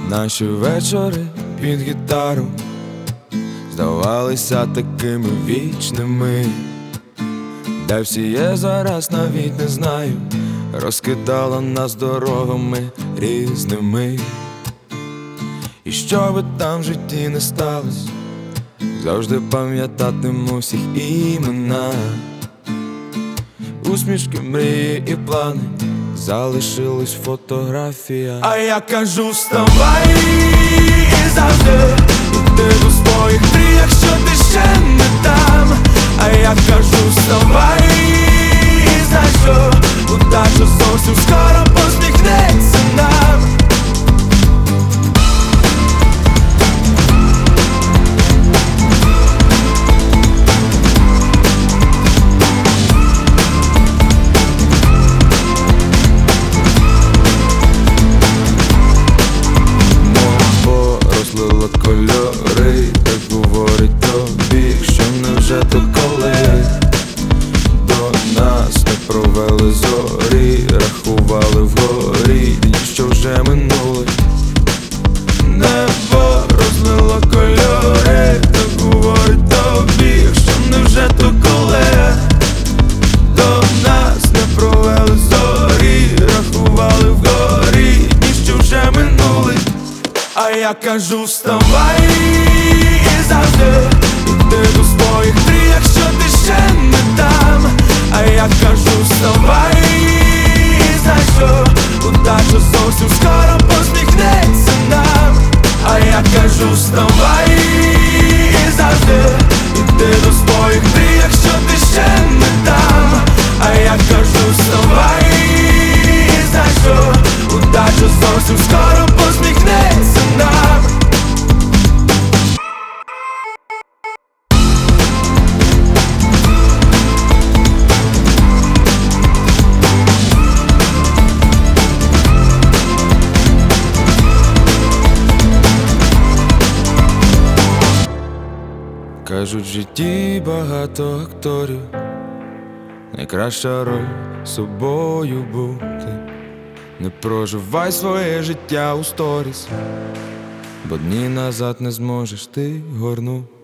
Наші вечори під гітару здавалися такими вічними, де всі є зараз, навіть не знаю, розкидала нас дорогами різними. І що би там в житті не сталось, завжди пам'ятатиму всіх імена. Усмішки, мрії і плани залишились в фотографіях. А я кажу, вставай і завжди іди до своїх мрій, якщо ти ще не там. А я кажу, вставай і знай, що удача зовсім скоро посміхнеться нам. Кольори, так говорить тобі, що невже то коли до нас не провели зорі, рахували вгорі дні, що вже минули. Небо розлило кольори, так говорить тобі, що невже то коли до нас не провели зорі, рахували вгорі дні, що вже минули. А я кажу, вставай і завжди іди до своїх мрій, якщо ти ще не там. А я кажу, вставай і знай, що удача зовсім скоро посміхнеться нам. А я кажу, вставай і завжди іди до своїх мрій, якщо ти ще не там. А я кажу, вставай і знай, що удача зовсім скоро посміхнеться нам. Кажуть, в житті багато акторів, найкраща роль собою бути. Не проживай своє життя у сторіс, бо дні назад не зможеш ти горнути.